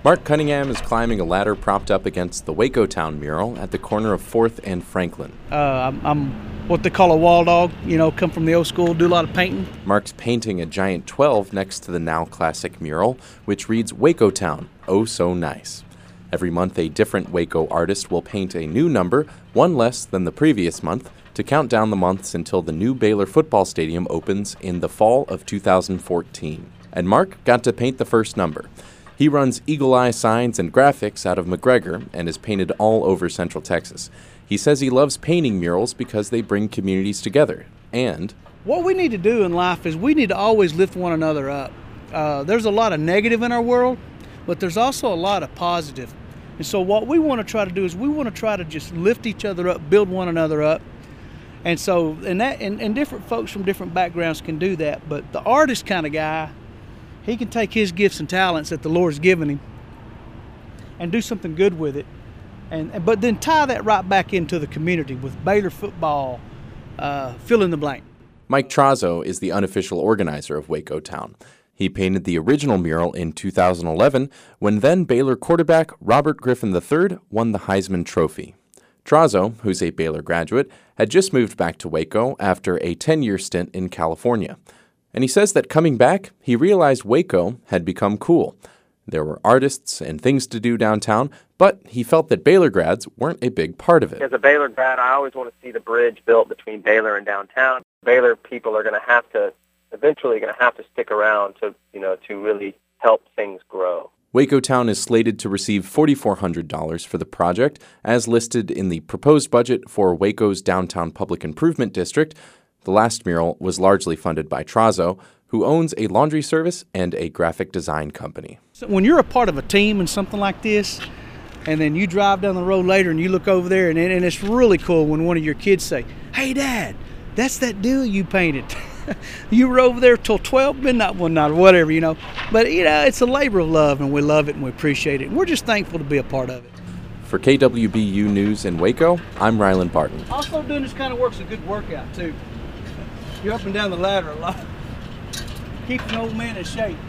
Mark Cunningham is climbing a ladder propped up against the Waco Town mural at the corner of 4th and Franklin. I'm what they call a wall dog, come from the old school, do a lot of painting. Mark's painting a giant 12 next to the now classic mural, which reads Waco Town, oh so nice. Every month, a different Waco artist will paint a new number, one less than the previous month, to count down the months until the new Baylor football stadium opens in the fall of 2014. And Mark got to paint the first number. He runs Eagle Eye Signs and Graphics out of McGregor and is painted all over Central Texas. He says he loves painting murals because they bring communities together. And what we need to do in life is we need to always lift one another up. There's a lot of negative in our world, but there's also a lot of positive. And so what we want to try to do is we want to try to just lift each other up, build one another up. And so, and different folks from different backgrounds can do that. But the artist kind of guy, he can take his gifts and talents that the Lord's given him and do something good with it. But then tie that right back into the community with Baylor football, fill in the blank. Mike Trazzo is the unofficial organizer of Waco Town. He painted the original mural in 2011 when then Baylor quarterback Robert Griffin III won the Heisman Trophy. Trazzo, who's a Baylor graduate, had just moved back to Waco after a 10-year stint in California. And he says that coming back, he realized Waco had become cool. There were artists and things to do downtown, but he felt that Baylor grads weren't a big part of it. As a Baylor grad, I always want to see the bridge built between Baylor and downtown. Baylor people are eventually going to have to stick around to really help things grow. Waco Town is slated to receive $4,400 for the project, as listed in the proposed budget for Waco's Downtown Public Improvement District. The last mural was largely funded by Trazzo, who owns a laundry service and a graphic design company. So when you're a part of a team in something like this, and then you drive down the road later and you look over there, and it's really cool when one of your kids say, "Hey, Dad, that's that deal you painted." You were over there till 12 midnight one night or whatever, But, it's a labor of love, and we love it and we appreciate it. And we're just thankful to be a part of it. For KWBU News in Waco, I'm Ryland Barton. Also doing this kind of work's a good workout, too. You're up and down the ladder a lot. Keep an old man in shape.